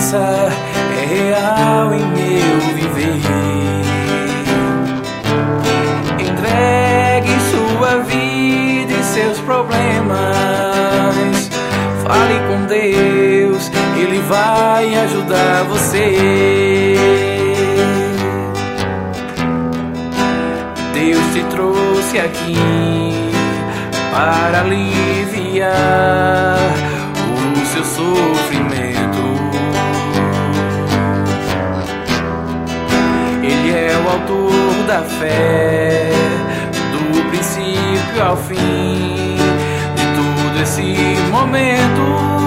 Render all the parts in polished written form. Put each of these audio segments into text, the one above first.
presença é real em meu viver. Entregue sua vida e seus problemas. Fale com Deus, Ele vai ajudar você. Deus te trouxe aqui para aliviar o seu sofrimento. Ele é o autor da fé, do princípio ao fim de todo esse momento.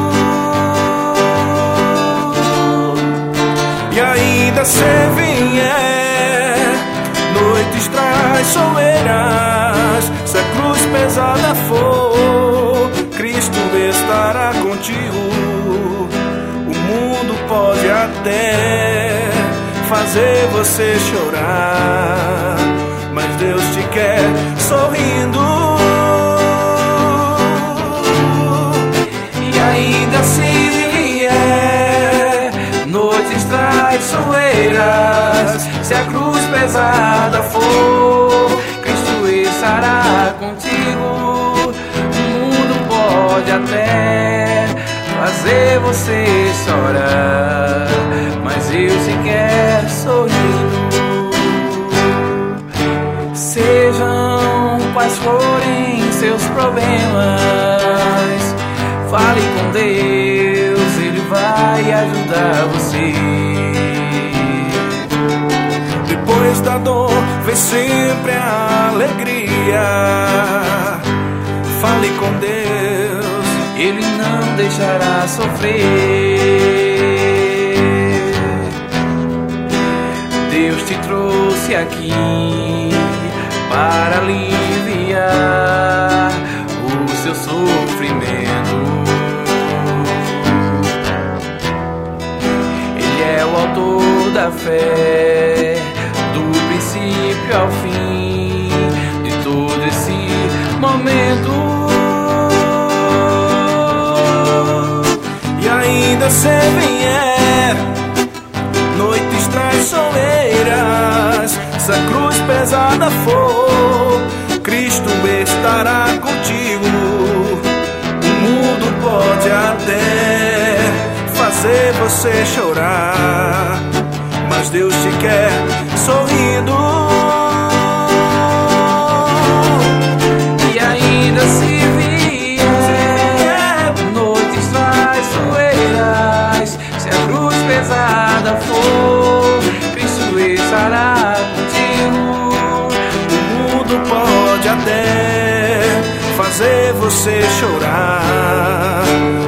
E ainda se vier noites traiçoeiras, se a cruz pesada for, Cristo estará contigo. O mundo pode até fazer você chorar, mas Deus te quer sorrindo. E ainda se vier noites traiçoeiras, se a cruz pesada for, Cristo estará contigo. O mundo pode até fazer você chorar, mas Deus te quer sorrindo. Sejam quais forem seus problemas, fale com Deus, Ele vai ajudar você. Depois da dor vem sempre a alegria. Fale com Deus, Ele não deixará sofrer. Deus te trouxe aqui para aliviar o seu sofrimento. Ele é o autor da fé, do princípio ao fim de todo esse momento. e ainda se vier noites traiçoeiras, se a cruz pesada for, Cristo estará contigo. O mundo pode até fazer você chorar, mas Deus te quer sorrindo. E ainda se vier noites traiçoeiras, se a cruz pesada for, Cristo estará contigo. O mundo pode até fazer você chorar,